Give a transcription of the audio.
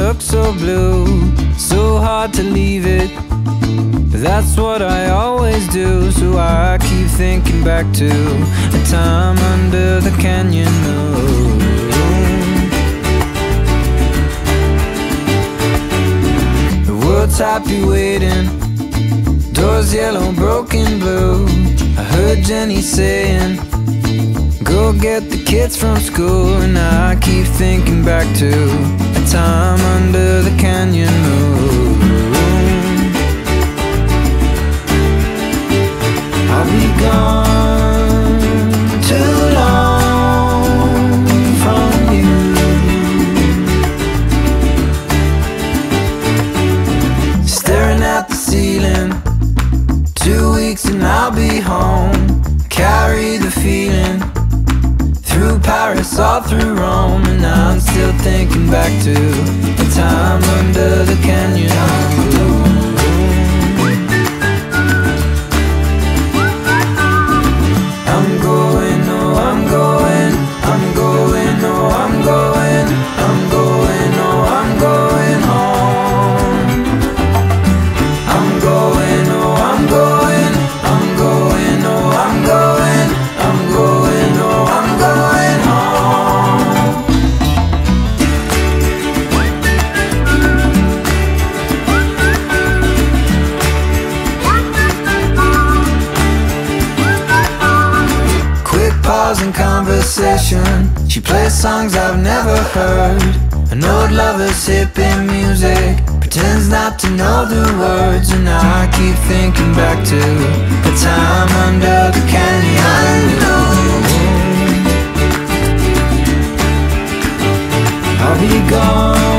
look so blue, so hard to leave it. But that's what I always do, so I keep thinking back to a time under the canyon moon. The world's happy waiting, doors yellow, broken blue. I heard Jenny saying, go get the kids from school. And I keep thinking back to a time under the canyon moon. I'll be gone too long from you. Staring at the ceiling, 2 weeks and I'll be home. Carry the feeling through Paris, all through Rome. And I'm still thinking back to the time under the canyon moon. I'm going, oh I'm going, I'm going, oh I'm going, I'm going, oh I'm going home. I'm going, oh I'm going, I'm going, oh I'm going, I'm going, oh I'm going home. Quick pause in conversation, she plays songs I've never heard. An old lover's hippie music, pretends not to know the words. And I keep thinking back to the time under the canyon moon. I'll be gone